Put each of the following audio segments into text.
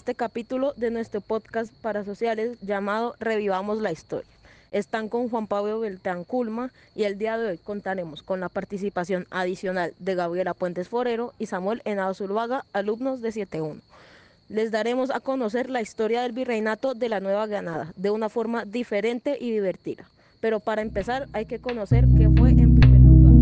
este capítulo de nuestro podcast parasociales llamado Revivamos la Historia. Están con Juan Pablo Beltrán Culma y el día de hoy contaremos con la participación adicional de Gabriela Puentes Forero y Samuel Henao Zuluaga, alumnos de 7.1. Les daremos a conocer la historia del virreinato de la Nueva Granada de una forma diferente y divertida. Pero para empezar hay que conocer qué fue en primer lugar.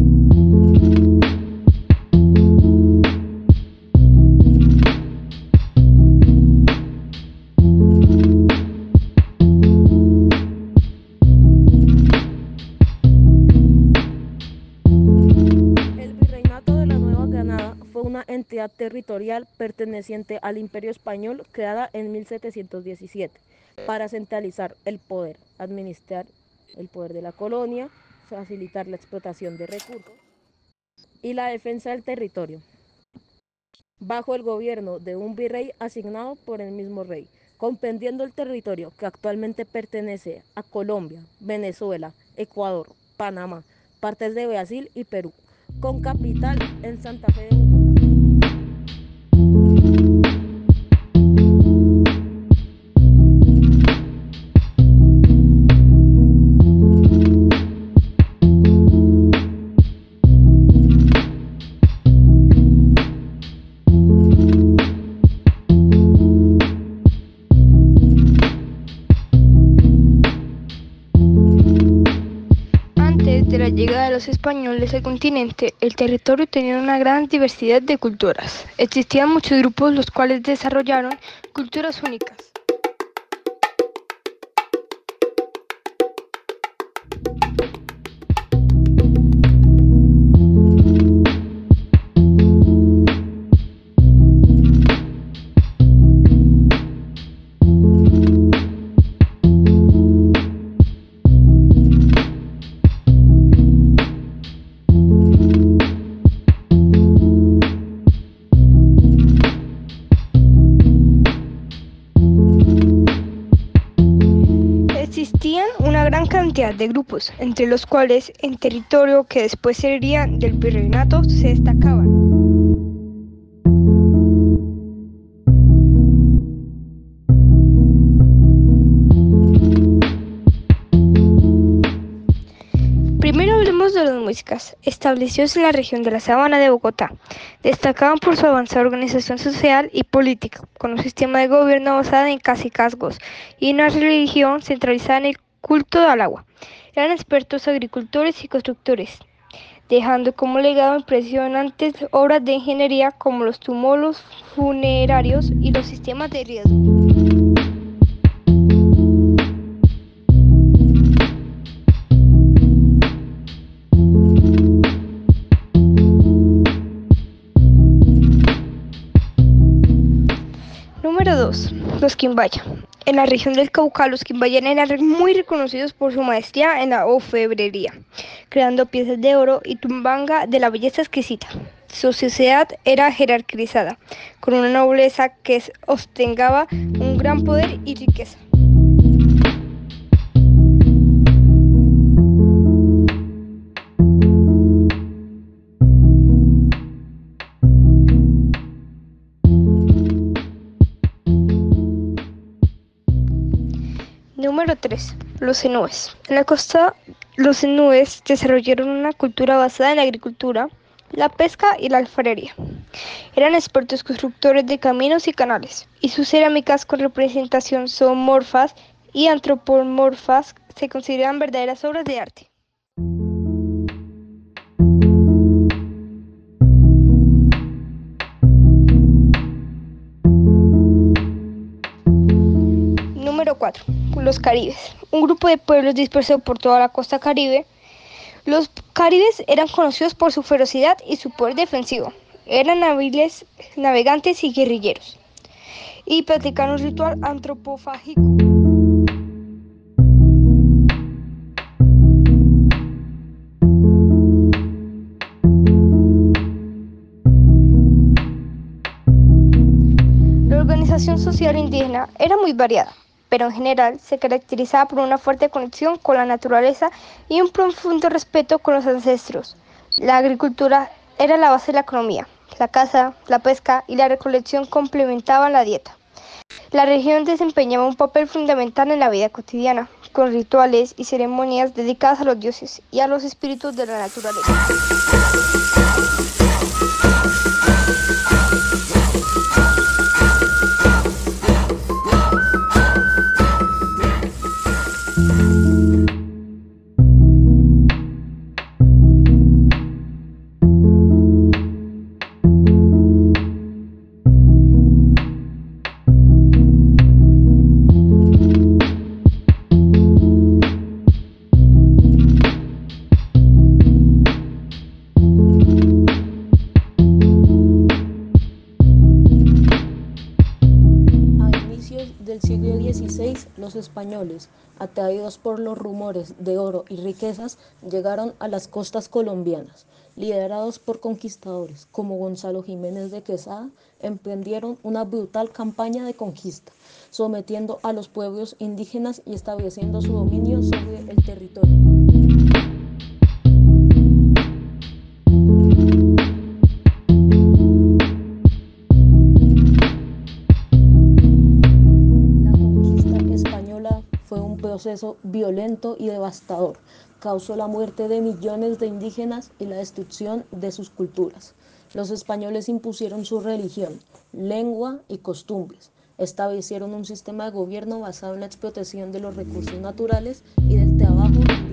El virreinato de la Nueva Granada fue una entidad territorial perteneciente al Imperio Español creada en 1717 para centralizar el poder, administrar el poder de la colonia, facilitar la explotación de recursos y la defensa del territorio, bajo el gobierno de un virrey asignado por el mismo rey, comprendiendo el territorio que actualmente pertenece a Colombia, Venezuela, Ecuador, Panamá, partes de Brasil y Perú, con capital en Santa Fe de Bogotá. Antes de la llegada de los españoles al continente, el territorio tenía una gran diversidad de culturas. Existían muchos grupos los cuales desarrollaron culturas únicas. Existían una gran cantidad de grupos, entre los cuales en territorio que después sería del virreinato se destacaban Primero hablemos de los muiscas, establecidos en la región de la Sabana de Bogotá. Destacaban por su avanzada organización social y política, con un sistema de gobierno basado en cacicazgos y una religión centralizada en el culto al agua. Eran expertos agricultores y constructores, dejando como legado impresionantes obras de ingeniería como los túmulos funerarios y los sistemas de riego. Número 2. Los quimbaya. En la región del Cauca, los quimbayas eran muy reconocidos por su maestría en la orfebrería, creando piezas de oro y tumbanga de la belleza exquisita. Su sociedad era jerarquizada, con una nobleza que ostentaba un gran poder y riqueza. Número 3. Los zenúes. En la costa, los zenúes desarrollaron una cultura basada en la agricultura, la pesca y la alfarería. Eran expertos constructores de caminos y canales, y sus cerámicas con representación zoomorfas y antropomorfas se consideran verdaderas obras de arte. Número 4. Los caribes. Un grupo de pueblos dispersos por toda la costa caribe. Los caribes eran conocidos por su ferocidad y su poder defensivo. Eran hábiles navegantes y guerrilleros. Y practicaron un ritual antropofágico. La organización social indígena era muy variada, pero en general se caracterizaba por una fuerte conexión con la naturaleza y un profundo respeto con los ancestros. La agricultura era la base de la economía. La caza, la pesca y la recolección complementaban la dieta. La región desempeñaba un papel fundamental en la vida cotidiana, con rituales y ceremonias dedicadas a los dioses y a los espíritus de la naturaleza. Del siglo XVI, los españoles, atraídos por los rumores de oro y riquezas, llegaron a las costas colombianas. Liderados por conquistadores como Gonzalo Jiménez de Quesada, emprendieron una brutal campaña de conquista, sometiendo a los pueblos indígenas y estableciendo su dominio sobre el territorio. Proceso violento y devastador, causó la muerte de millones de indígenas y la destrucción de sus culturas. Los españoles impusieron su religión, lengua y costumbres, establecieron un sistema de gobierno basado en la explotación de los recursos naturales y del trabajo indígena.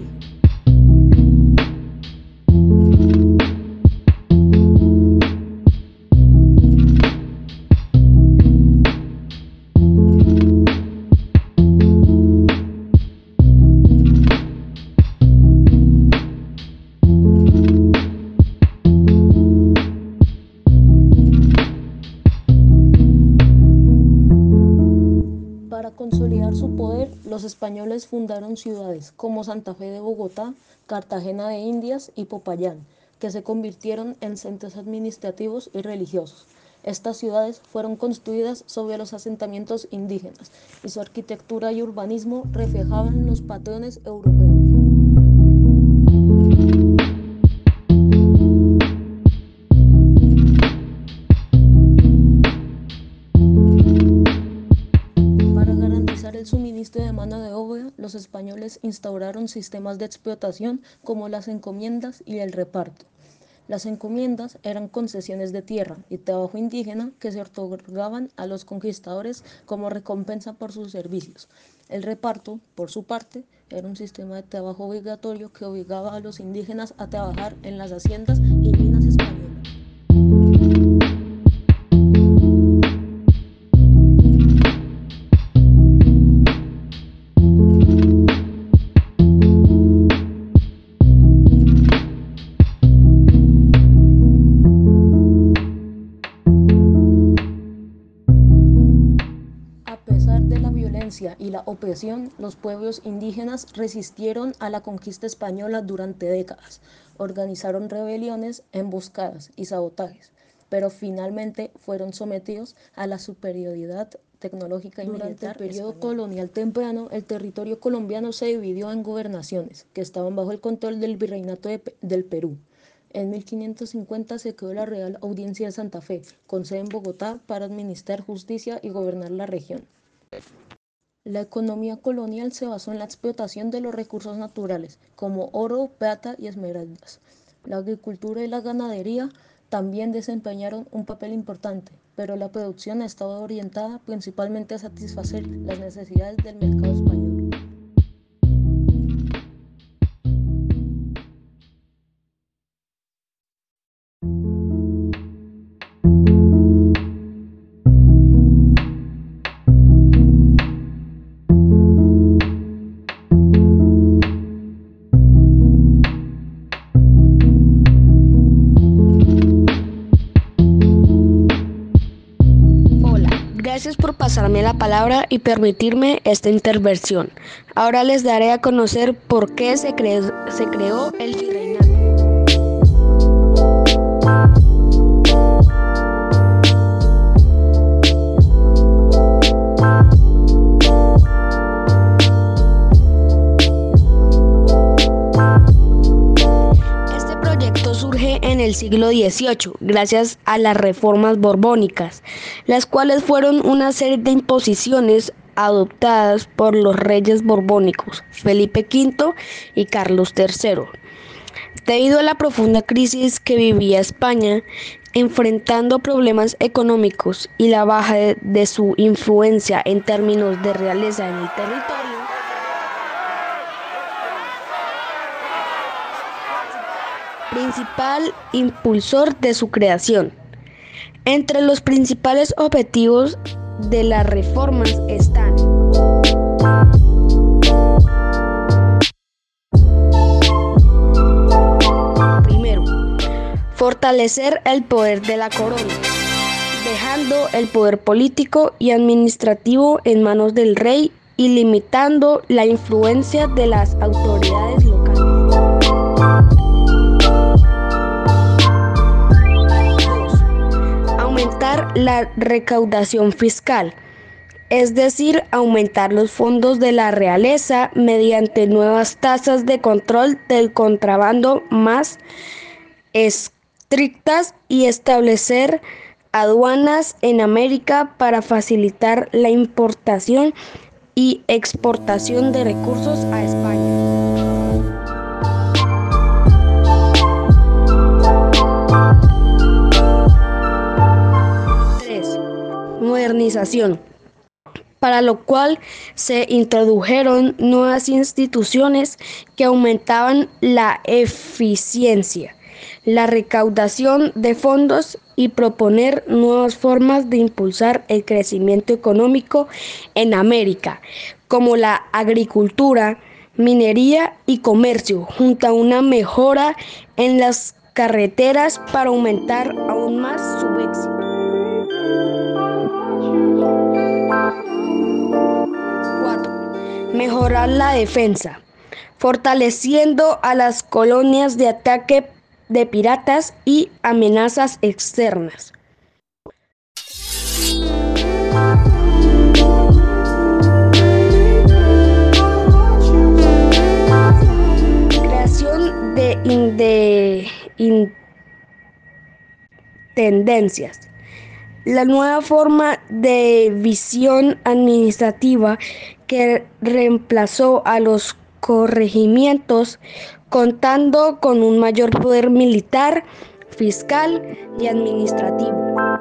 Para consolidar su poder, los españoles fundaron ciudades como Santa Fe de Bogotá, Cartagena de Indias y Popayán, que se convirtieron en centros administrativos y religiosos. Estas ciudades fueron construidas sobre los asentamientos indígenas y su arquitectura y urbanismo reflejaban los patrones europeos. El suministro de mano de obra, los españoles instauraron sistemas de explotación como las encomiendas y el reparto. Las encomiendas eran concesiones de tierra y trabajo indígena que se otorgaban a los conquistadores como recompensa por sus servicios. El reparto, por su parte, era un sistema de trabajo obligatorio que obligaba a los indígenas a trabajar en las haciendas y minas españolas. Y la opresión, los pueblos indígenas resistieron a la conquista española durante décadas, organizaron rebeliones, emboscadas y sabotajes, pero finalmente fueron sometidos a la superioridad tecnológica y militar. Durante el periodo colonial temprano, el territorio colombiano se dividió en gobernaciones que estaban bajo el control del virreinato del Perú. En 1550 se creó la Real Audiencia de Santa Fe, con sede en Bogotá, para administrar justicia y gobernar la región. La economía colonial se basó en la explotación de los recursos naturales, como oro, plata y esmeraldas. La agricultura y la ganadería también desempeñaron un papel importante, pero la producción estaba orientada principalmente a satisfacer las necesidades del mercado español. Gracias por pasarme la palabra y permitirme esta intervención. Ahora les daré a conocer por qué se creó el virreinato. Este proyecto surge en el siglo siglo XVIII, gracias a las reformas borbónicas, las cuales fueron una serie de imposiciones adoptadas por los reyes borbónicos Felipe V y Carlos III. Debido a la profunda crisis que vivía España, enfrentando problemas económicos y la baja de su influencia en términos de realeza en el territorio, principal impulsor de su creación. Entre los principales objetivos de las reformas están: primero, fortalecer el poder de la corona, dejando el poder político y administrativo en manos del rey y limitando la influencia de las autoridades locales. Aumentar la recaudación fiscal, es decir, aumentar los fondos de la realeza mediante nuevas tasas de control del contrabando más estrictas y establecer aduanas en América para facilitar la importación y exportación de recursos a España. Modernización, para lo cual se introdujeron nuevas instituciones que aumentaban la eficiencia, la recaudación de fondos y proponer nuevas formas de impulsar el crecimiento económico en América, como la agricultura, minería y comercio, junto a una mejora en las carreteras para aumentar aún más su éxito. 4. Mejorar la defensa, fortaleciendo a las colonias de ataque de piratas y amenazas externas. Creación de intendencias. La nueva forma de visión administrativa que reemplazó a los corregimientos, contando con un mayor poder militar, fiscal y administrativo.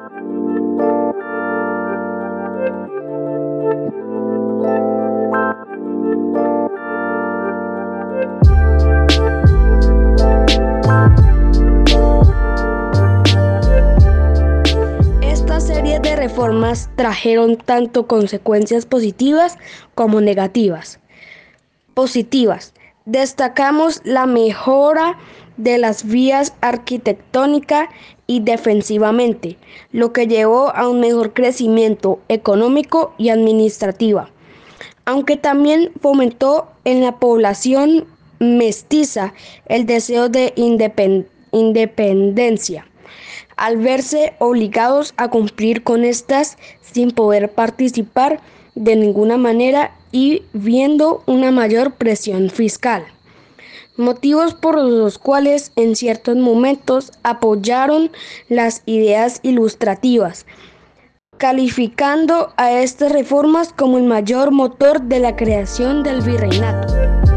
De reformas trajeron tanto consecuencias positivas como negativas. Positivas. Destacamos la mejora de las vías arquitectónica y defensivamente, lo que llevó a un mejor crecimiento económico y administrativo, aunque también fomentó en la población mestiza el deseo de independencia, al verse obligados a cumplir con estas sin poder participar de ninguna manera y viendo una mayor presión fiscal. Motivos por los cuales en ciertos momentos apoyaron las ideas ilustrativas, calificando a estas reformas como el mayor motor de la creación del virreinato.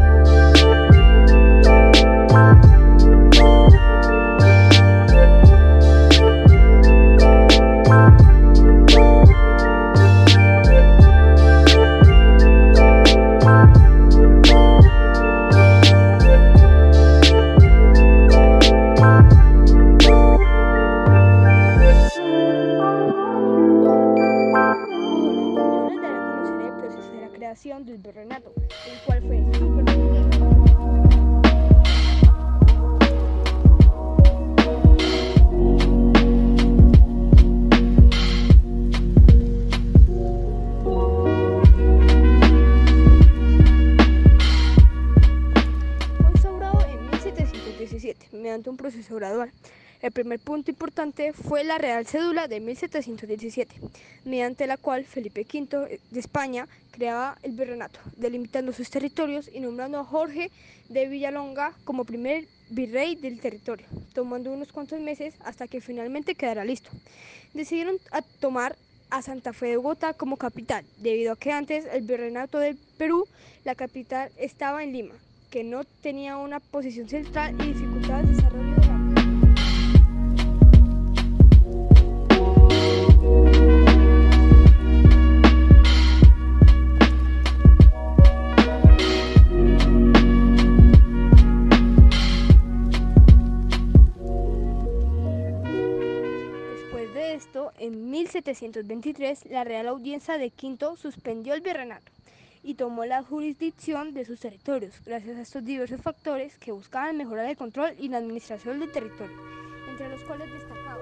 Del virreinato, el cual fue instaurado en 1717 mediante un proceso gradual. El primer punto importante fue la Real Cédula de 1717, mediante la cual Felipe V de España creaba el virreinato, delimitando sus territorios y nombrando a Jorge de Villalonga como primer virrey del territorio, tomando unos cuantos meses hasta que finalmente quedara listo. Decidieron tomar a Santa Fe de Bogotá como capital, debido a que antes el virreinato del Perú, la capital estaba en Lima, que no tenía una posición central y dificultaba el desarrollo de la misma. En 1723, la Real Audiencia de Quito suspendió el virreinato y tomó la jurisdicción de sus territorios, gracias a estos diversos factores que buscaban mejorar el control y la administración del territorio, entre los cuales destacaban: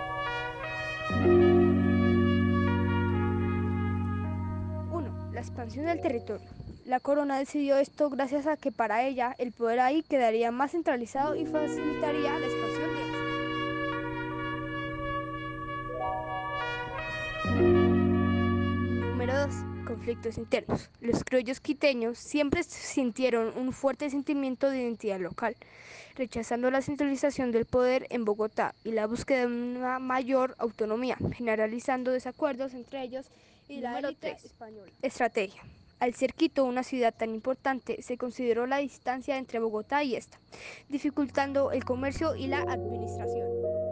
1. La expansión del territorio. La corona decidió esto gracias a que para ella el poder ahí quedaría más centralizado y facilitaría la expansión de él. Número 2. Conflictos internos. Los criollos quiteños siempre sintieron un fuerte sentimiento de identidad local, rechazando la centralización del poder en Bogotá y la búsqueda de una mayor autonomía, generalizando desacuerdos entre ellos y la élite española. Estrategia. Al ser Quito una ciudad tan importante, se consideró la distancia entre Bogotá y esta, dificultando el comercio y la administración.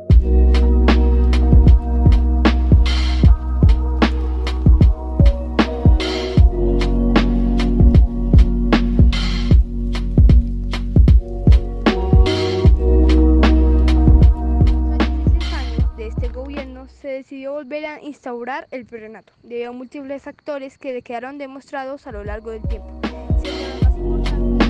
Se decidió volver a instaurar el virreinato, debido a múltiples factores que quedaron demostrados a lo largo del tiempo, siendo los más importantes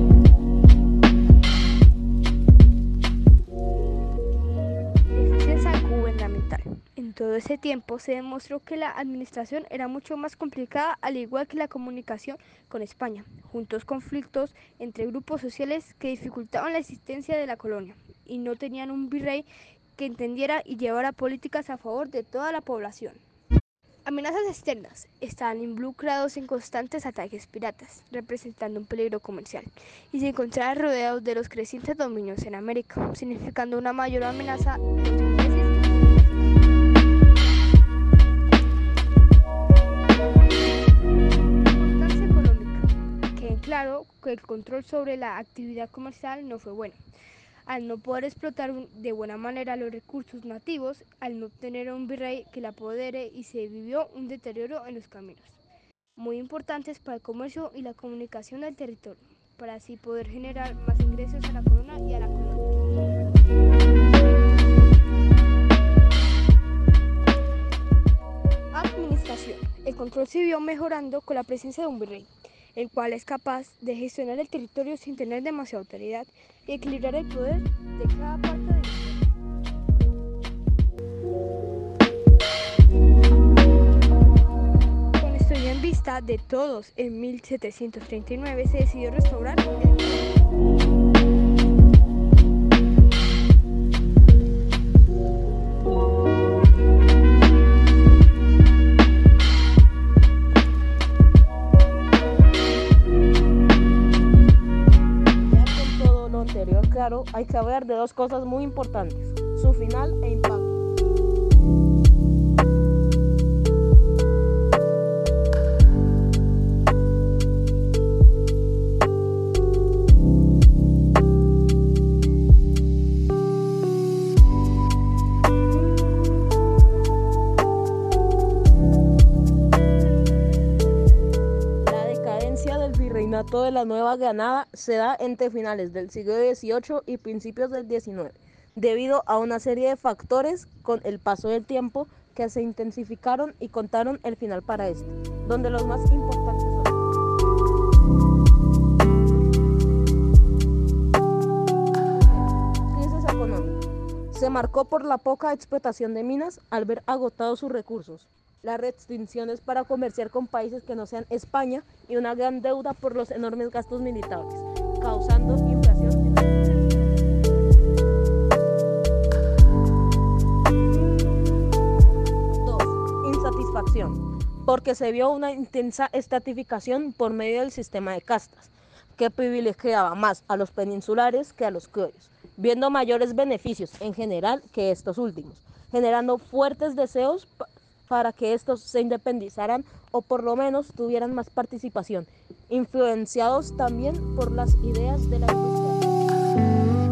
eficiencia gubernamental. En todo ese tiempo se demostró que la administración era mucho más complicada, al igual que la comunicación con España, juntos conflictos entre grupos sociales que dificultaban la existencia de la colonia y no tenían un virrey que entendiera y llevara políticas a favor de toda la población. Amenazas externas. Estaban involucrados en constantes ataques piratas, representando un peligro comercial, y se encontraban rodeados de los crecientes dominios en América, significando una mayor amenaza a los intereses. Importancia económica. Queda claro que el control sobre la actividad comercial no fue bueno. Al no poder explotar de buena manera los recursos nativos, al no tener un virrey que la apodere, y se vivió un deterioro en los caminos, muy importantes para el comercio y la comunicación del territorio, para así poder generar más ingresos a la corona y a la colonia. Administración. El control se vio mejorando con la presencia de un virrey, el cual es capaz de gestionar el territorio sin tener demasiada autoridad y equilibrar el poder de cada parte del territorio. Con esto ya en vista de todos, en 1739 se decidió restaurar el claro, hay que hablar de dos cosas muy importantes: su final e impacto. Virreinato de la Nueva Granada se da entre finales del siglo XVIII y principios del XIX, debido a una serie de factores con el paso del tiempo que se intensificaron y contaron el final para este, donde los más importantes son: crisis económica. Se marcó por la poca explotación de minas al ver agotados sus recursos, las restricciones para comerciar con países que no sean España y una gran deuda por los enormes gastos militares, causando inflación en la economía. 2. Insatisfacción, porque se vio una intensa estratificación por medio del sistema de castas, que privilegiaba más a los peninsulares que a los criollos, viendo mayores beneficios en general que estos últimos, generando fuertes deseos para que estos se independizaran o por lo menos tuvieran más participación, influenciados también por las ideas de la industria.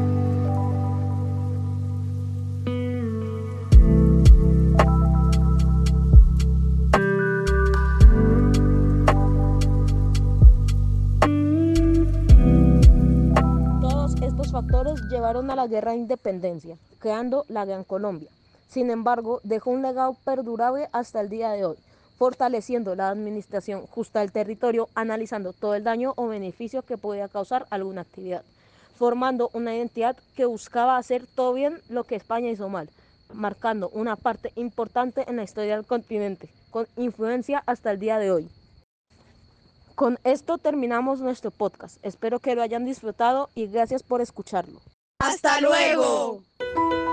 Estos factores llevaron a la guerra de independencia, creando la Gran Colombia. Sin embargo, dejó un legado perdurable hasta el día de hoy, fortaleciendo la administración justa del territorio, analizando todo el daño o beneficio que podía causar alguna actividad, formando una identidad que buscaba hacer todo bien lo que España hizo mal, marcando una parte importante en la historia del continente, con influencia hasta el día de hoy. Con esto terminamos nuestro podcast. Espero que lo hayan disfrutado y gracias por escucharlo. ¡Hasta luego!